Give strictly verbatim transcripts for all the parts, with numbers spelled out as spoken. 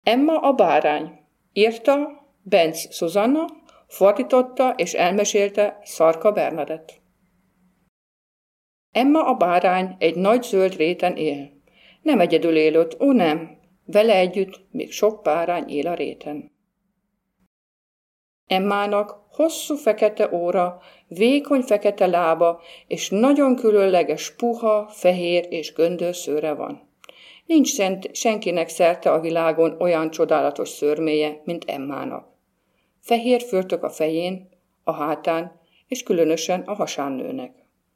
Emma a bárány. Írta Benz Szuzanna, fordította és elmesélte Szarka Bernadett. Emma a bárány egy nagy zöld réten él. Nem egyedül él ott, ó nem, vele együtt még sok bárány él a réten. Emmának hosszú fekete óra, vékony fekete lába és nagyon különleges puha, fehér és göndör szőre van. Nincs szent, senkinek szerte a világon olyan csodálatos szőrméje, mint Emmának. Fehér fürtök a fején, a hátán és különösen a hasán nőnek.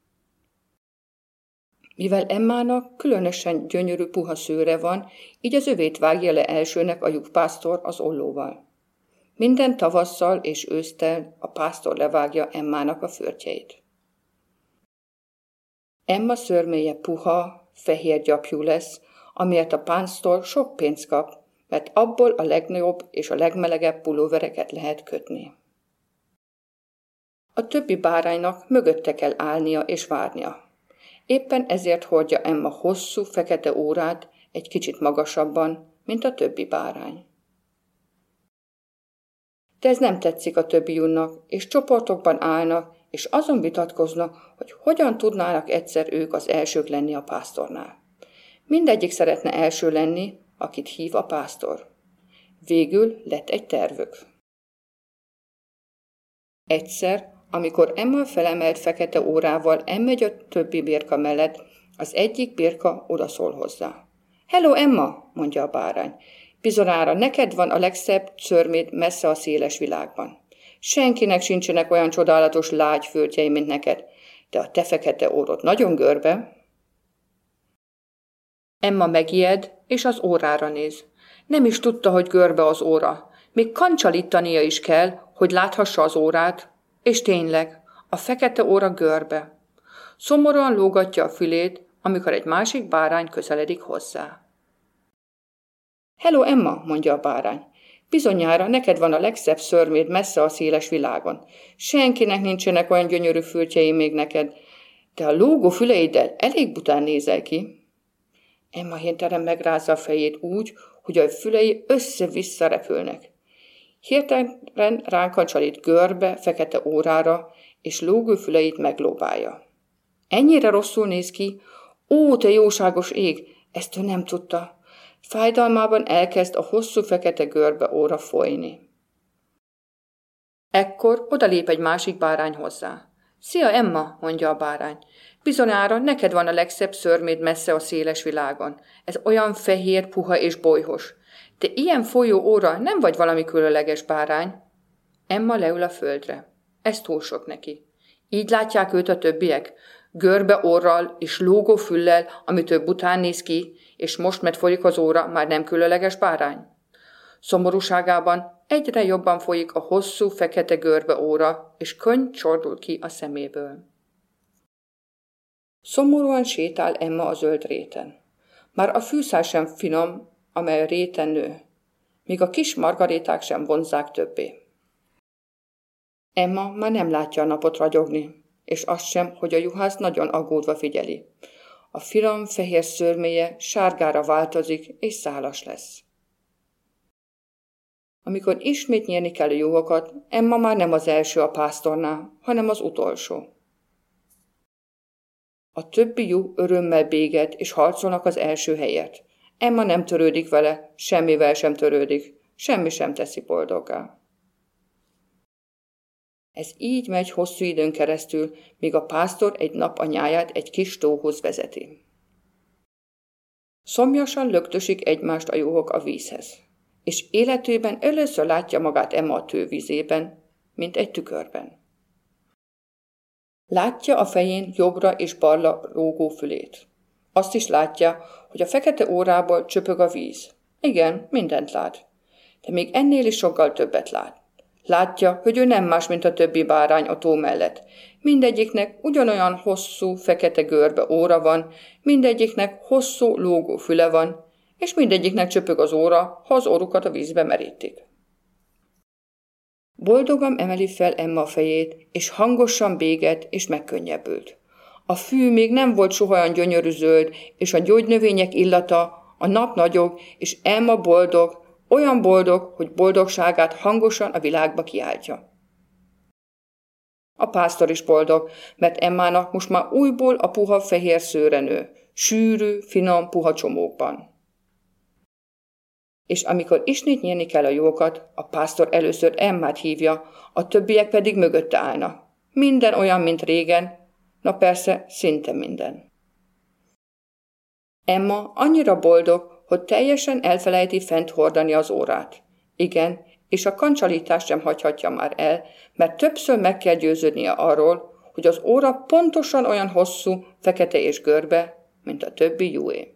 Mivel Emmának különösen gyönyörű puha szőre van, így az övét vágja le elsőnek a juhpásztor az ollóval. Minden tavasszal és ősztel a pásztor levágja Emmának a fürtjeit. Emma szőrméje puha, fehér gyapjú lesz, amiért a pásztor sok pénzt kap, mert abból a legnagyobb és a legmelegebb pulóvereket lehet kötni. A többi báránynak mögötte kell állnia és várnia. Éppen ezért hordja Emma hosszú, fekete órát egy kicsit magasabban, mint a többi bárány. De ez nem tetszik a többi junnak, és csoportokban állnak, és azon vitatkoznak, hogy hogyan tudnának egyszer ők az elsők lenni a pásztornál. Mindegyik szeretne első lenni, akit hív a pásztor. Végül lett egy tervük. Egyszer, amikor Emma felemelt fekete órával elmegy a többi birka mellett, az egyik birka odaszól hozzá. Hello, Emma, mondja a bárány. Bizonyára neked van a legszebb szőrméd messze a széles világban. Senkinek sincsenek olyan csodálatos lágy fürtjei, mint neked, de a te fekete órod nagyon görbe. Emma megijed, és az órára néz. Nem is tudta, hogy görbe az óra. Még kancsalítania is kell, hogy láthassa az órát, és tényleg, a fekete óra görbe. Szomorúan lógatja a fülét, amikor egy másik bárány közeledik hozzá. Hello, Emma, mondja a bárány. Bizonyára neked van a legszebb szőrméd messze a széles világon. Senkinek nincsenek olyan gyönyörű fürtjei még neked, de a lógó füleiddel elég bután nézel ki. Emma hirtelen megrázza a fejét úgy, hogy a fülei össze-vissza repülnek. Hirtelen ránkacsalít görbe, fekete órára, és lógó füleit meglóbálja. Ennyire rosszul néz ki? Ó, te jóságos ég, ezt ő nem tudta. Fájdalmában elkezd a hosszú fekete görbe óra folyni. Ekkor odalép egy másik bárány hozzá. Szia, Emma, mondja a bárány. Bizonyára neked van a legszebb szőrméd messze a széles világon. Ez olyan fehér, puha és bolyhos. De ilyen folyó óra nem vagy valami különleges bárány. Emma leül a földre. Ez túl sok neki. Így látják őt a többiek? Görbe orral és lógó füllel, amitől bután néz ki, és most, mert folyik az óra, már nem különleges bárány. Szomorúságában egyre jobban folyik a hosszú, fekete görbe óra, és könny csordul ki a szeméből. Szomorúan sétál Emma a zöld réten. Már a fűszál sem finom, amely a réten nő, míg a kis margaréták sem vonzzák többé. Emma már nem látja a napot ragyogni, és azt sem, hogy a juhász nagyon aggódva figyeli. A finom, fehér szőrméje sárgára változik, és szálas lesz. Amikor ismét nyerni kell a juhokat, Emma már nem az első a pásztornál, hanem az utolsó. A többi juh örömmel béget, és harcolnak az első helyet. Emma nem törődik vele, semmivel sem törődik, semmi sem teszi boldoggá. Ez így megy hosszú időn keresztül, míg a pásztor egy nap a nyáját egy kis tóhoz vezeti. Szomjasan lögdösik egymást a juhok a vízhez, és életében először látja magát Emma a tővízében, mint egy tükörben. Látja a fején jobbra és balra rógó fülét. Azt is látja, hogy a fekete órából csöpög a víz. Igen, mindent lát, de még ennél is sokkal többet lát. Látja, hogy ő nem más, mint a többi bárány a tó mellett. Mindegyiknek ugyanolyan hosszú, fekete görbe óra van, mindegyiknek hosszú, lógó füle van, és mindegyiknek csöpög az óra, ha az orrukat a vízbe merítik. Boldogan emeli fel Emma a fejét, és hangosan béget, és megkönnyebbült. A fű még nem volt soha olyan gyönyörű zöld, és a gyógynövények illata, a nap nagyobb, és Emma boldog, Olyan boldog, hogy boldogságát hangosan a világba kiáltja. A pásztor is boldog, mert Emmának most már újból a puha fehér szőre nő, sűrű, finom, puha csomókban. És amikor ismét nyerni kell a jókat, a pásztor először Emmát hívja, a többiek pedig mögötte állnak. Minden olyan, mint régen, na persze, szinte minden. Emma annyira boldog, hogy teljesen elfelejti fent hordani az órát. Igen, és a kancsalítást sem hagyhatja már el, mert többször meg kell győződnie arról, hogy az óra pontosan olyan hosszú, fekete és görbe, mint a többi jué.